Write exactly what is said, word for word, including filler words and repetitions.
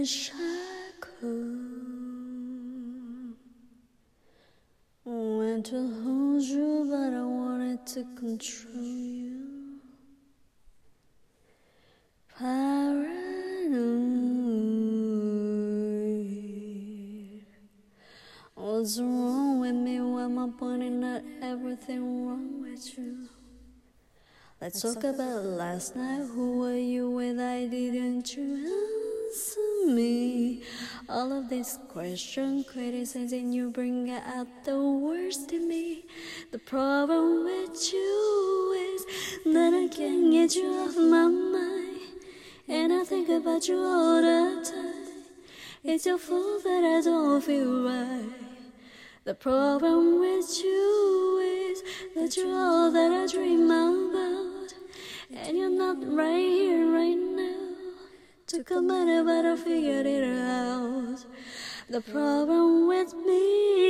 wish I could. Want to hold you, but I wanted to control you. Paranoid. What's wrong with me? Why am I pointing at everything wrong with you? Let's talk about last night. Who were you with? I didn't you answer me? All of these questions, criticizing you, bring out the worst in me. The problem with you is that I can't get you off my mind, and I think about you all the time. It's your fault that I don't feel right. The problem with you is that you're all that I dream about, and you're not right here, right now, to come out, but I figured it out. The problem with me